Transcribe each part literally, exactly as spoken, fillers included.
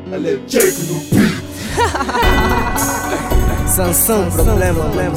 Ela é Jake no beat. Sansão, problema, problema,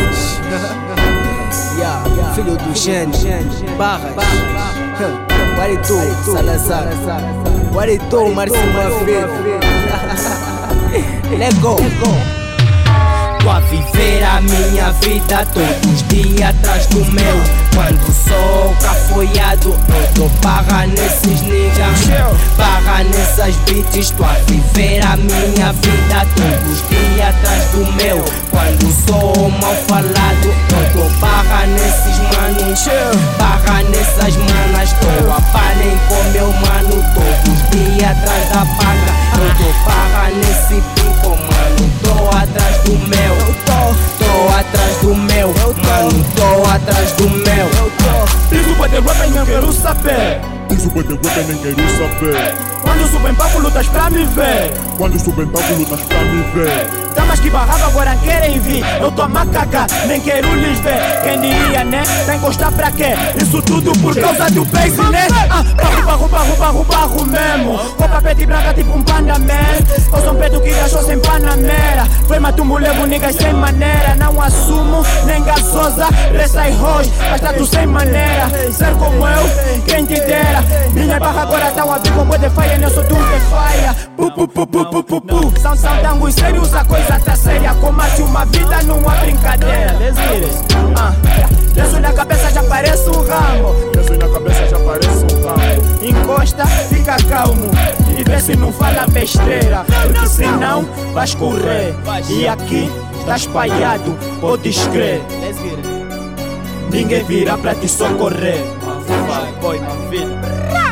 yeah, filho do gênio, Barras, Guaritu, Salazar, Guaritu, Marcinho Filho. Let go. Tô a viver a minha vida todos os dias atrás do meu. Quando sou cafoiado, eu dou barra nesses niggas, barra nessas beats. Tô a viver a minha vida todos os dias atrás do meu. Quando sou mal falado, eu dou barra nesses manos, barra nessas manas. Tô a palhem com meu mano todos os dias atrás da paga. Eu dou barra nesse pico, mano. Tô atrás do meu, tô atrás do meu, mano. Tô atrás do meu. Diz o bode rap e não quero saber. Diz o bode rap e nem quero saber. Quando subo em palco lutas pra me ver. Quando subo em palco lutas pra me ver. Damas que barrava agora querem vir. Eu tô a macaca, nem quero lhes ver. Quem diria, né? Tá encostar pra quê? Isso tudo por causa do bass, né? Ah, barro, barro, barro, barro, barro mesmo. Roupa preta e branca tipo um panda man. Eu sou um preto que gastou sem panamera. Foi matumbo, levo niggas sem maneira. Não assumo, nem gasosa, resta e rojo. Mas tá tu sem maneira. Ser como eu, quem te dera. Minha barra agora tá a vir com bode faia. Eu sou tu que faia. Pu, pu, pu, pu, pu, pu, pu. São sandangos sérios, a coisa tá séria. Como assim uma vida numa brincadeira. Ah, lenço na cabeça já parece um ramo. Lenço na cabeça já parece um ramo. Encosta, fica calmo e vê se não fala besteira, porque senão vai escorrer. E aqui está espalhado, podes crer. Ninguém virá pra te socorrer. Boy, na vida.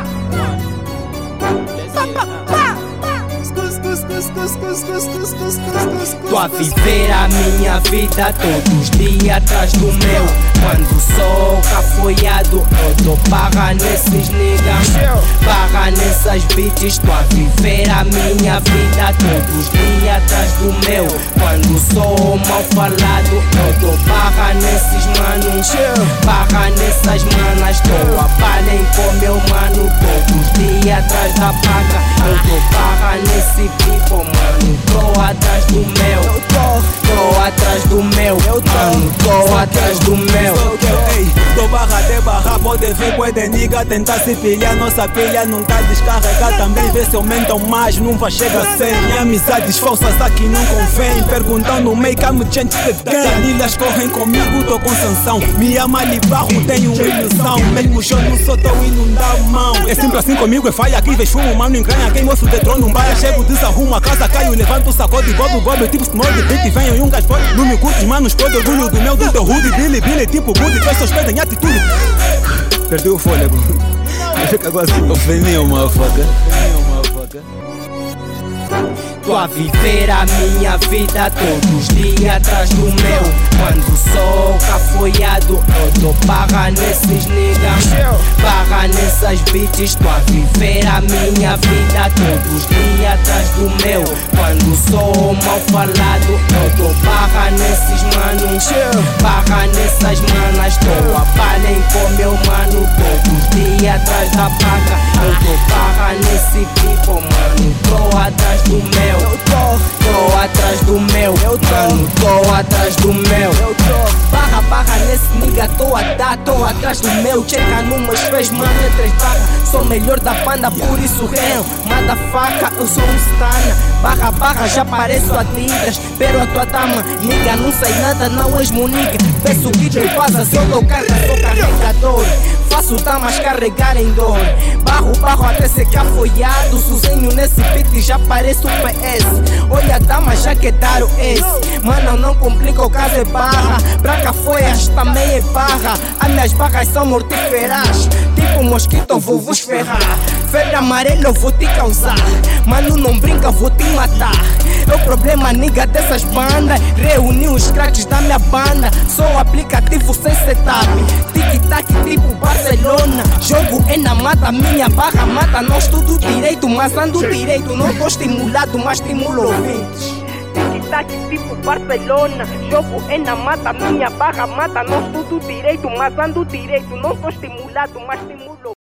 Tô a viver a minha vida todos os dias atrás do meu. Quando sou cafoiado, eu dou barra nesses niggas, barra nessas beats. Tô a viver a minha vida todos os dias atrás do meu. Quando sou mal falado, eu dou barra nesses manos, barra nessas manas. Tô a palhem com meu mano todos os dias atrás da paga. Eu dou barra nesse pico, mano. Tô atrás do meu, tô atrás do meu, mano. Tô atrás do meu. Tô barra de barra, pode vir, pode niga tentar se pilhar. Nossa pilha não tá descarregar. Também vê se aumentam mais, nunca chega a cem. Minha amizades falsas aqui não convém. Perguntando make I'm change the game. Anilhas correm comigo, tô com sanção. Me ama ali barro, tenho ilusão. Mesmo show não sou tão e não dá mão. É sempre assim comigo, é faia aqui, vejo fumo, mano, engranha. Quem mostra o detrô não baia. Chego, desarrumo a casa, caio, levanto o sacode, bobo, bobo, tipo small, beat, venho e um gajo pode. Não me curtes, mano, explode orgulho do meu, do teu rude, billy, billy, tipo good, faz seus pés em atitude. Perdeu o fôlego. Fica agora assim, ofendeu, motherfucker. Tô a viver a minha vida todos os dias atrás do meu. Quando sou cafoiado, eu dou barra nesses niggas, barra nessas beats. Tô a viver a minha vida todos os dias atrás do meu. Quando sou mal falado, eu dou barra nesses manos, barra nessas manas. Tô a palhem com meu mano todos os dias atrás da paga. Eu dou barra nesse pico, mano. Tô atrás do meu, tô atrás do meu, mano. Tô atrás do meu. Barra, barra nesse nigga, tô a dar, tô atrás do meu. Checa numas fez, mano, é três barra. Sou melhor da banda, por isso reo. Manda faca, eu sou um stana. Barra, barra, já pareço a tigras. Pero a tua dama, nigga, não sei nada, não és muniga. Peço que te passa, se eu dou carga, sou carregador. Faço damas carregar em dor. Barro, barro até ser cafoiado. Sozinho nesse beat já parece o P S. Olha dama, já quedaram esse. Mano, não complica, o caso é barra. Pra cafoias também é barra. As minhas barras são mortíferas. Tipo mosquito, eu vou vos ferrar. Febre amarela eu vou te causar. Mano, não brinca, vou te matar. É o problema, nigga, dessas bandas. Reuni os craques da minha banda. Sou um aplicativo sem setup. Tic-tac tipo Barcelona. Jogo é na mata, minha barra mata. Não estudo direito, mas ando direito. Não tô estimulado, mas estimulo ouvintes. Tic-tac tipo Barcelona. Jogo é na mata, minha barra mata. Não estudo direito, mas ando direito. Não tô estimulado, mas estimulo